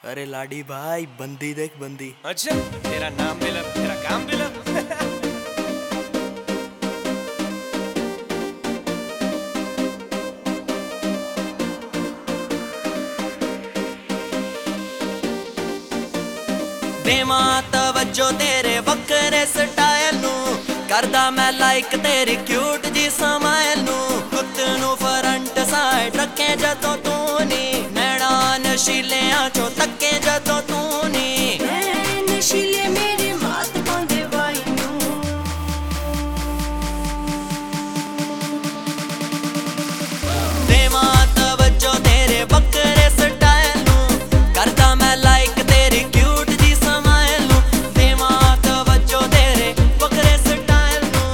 अरे लाडी भाई बंदी देख बंदी। अच्छा तेरा नाम बिलम तेरा काम बिलम। देवा तवज्जो तेरे बकरे स्टाइल नू करदा मैं लाइक तेरी क्यूट जी समाइल नू कुत्त नू फ्रंट साइड रखे जदों तू नी नैना नशीलियां चो तके जदों तू नी नशीले मेरे मात पांदे वाई नू देवा तवज्जो तेरे बकरे स्टाइल नू करदा मैं लाइक तेरी क्यूट जी समाइल नू देवा तवज्जो तेरे बकरे स्टाइल नू।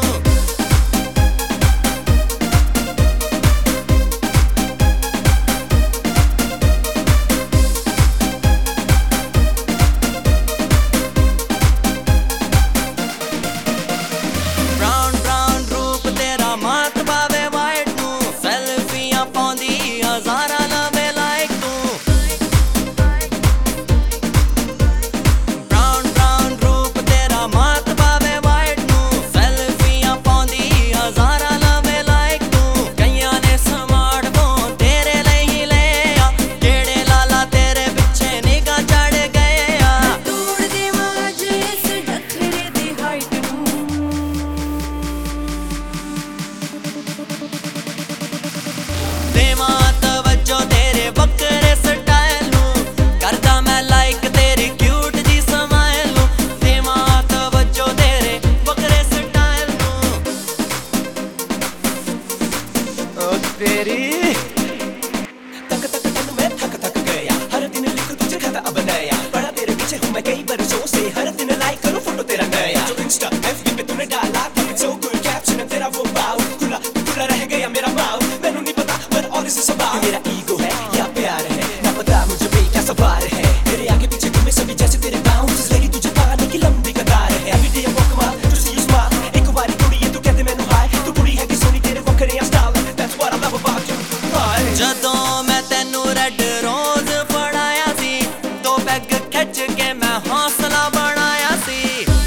ब्राउन ब्राउन रूप तेरा मात पावे वाइट नू सेल्फियां पाउंदी हज़ारां लवे लाइक तू। ब्राउन ब्राउन रूप तेरा मात पावे वाइट नू सेल्फियां पाउंदी हज़ारां लवे लाइक तू। कईयां ने स्मार्टफोन तेरे लिए ही ले आ जेड़े लाला तेरे पिछे निगाह चढ़ गए आ तोड़ देवां अज इस डखरे दी हाइट नू। देवा तवज्जो तेरे बकरे स्टाइल नू करदा मैं लाइक तेरी क्यूट जी समाइल नू देवा तवज्जो तेरे बकरे स्टाइल नू। ओ तेरी तक तक तक मैं थक गया हर दिन लिख तुझे खाता अब नया पड़ा तेरे पीछे हूँ मैं कई बरसों से हर दिन लाइक करूँ फोटो तेरा नया जो इंस्टा एफबी पे तूने डाला सो गुड कैप्शन तेरा वो पाव खुला खुला रह गया मेरा माव मैनू नहीं पता but all this is about मेरा ईगो है या प्यार है ना पता मुझे भी क्या सवार है तेरे आगे पीछे घूमे सभी जैसे तेरे बाउंस लगी तुझे पाने की लंबी कतार है एवरी डे वॉक कमाल टू सी यू स्माइल एक बारी कुड़ी है तू कहते मैनू हाय तू कुड़ी है कि सोनी तेरे वखरे style that's what I love about you हाय जदों मैं तेनू रेड रोज फड़ाया सी दो पैग खिच के मैं हौसला बनाया सी।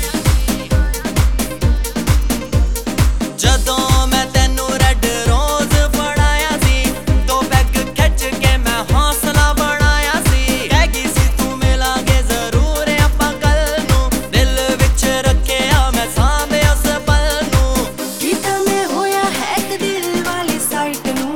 जदों मैं तेनू रेड रोज फड़ाया सी दो पैग खिच के मैं हौसला बनाया सी। कह गई सी तू मिलांगे जरूर आपां कल नू दिल विच रखिया मैं सांभे उस पल नू कीता मैं होया हैक दिल वाली साइट नू।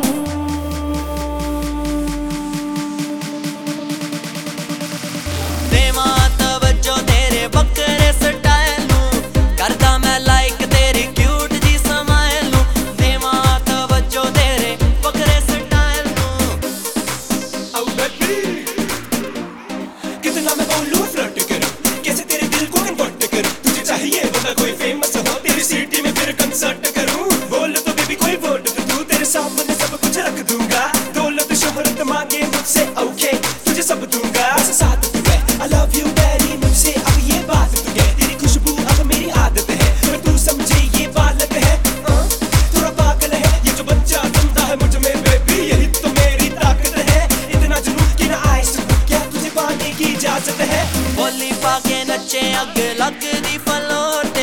देवा तवज्जो तेरे बकरे स्टाइल नू करदा मैं लाइक तेरी क्यूट जी समाइल नू देवा तवज्जो तेरे बकरे स्टाइल नू। Oh baby कितना मैं बोलूं फ्लर्ट करूं कैसे तेरे दिल को कन्वर्ट करूं तुझे चाहिए वरना कोई फेमस हो तेरी सिटी में फिर कंसर्ट करूं बोल तो बेबी कोई वर्ड तो तू तेरे सामने सब कुछ रख दूंगा दौलत शोहरत मांगे मुझसे ओके तुझे सब दूंगा बस साथ तू है I love you very मुझसे अब ये बात तू है तेरी खुशबू अब मेरी आदत है पर तू समझे ये बालक है थोड़ा पागल है ये जो बच्चा जिंदा है मुझ में बेबी यही तो मेरी ताकत है इतना जुनून कि ना आए क्या तुझे पाने की इजाजत है। बोली पाके नचे अग लगदी फलोर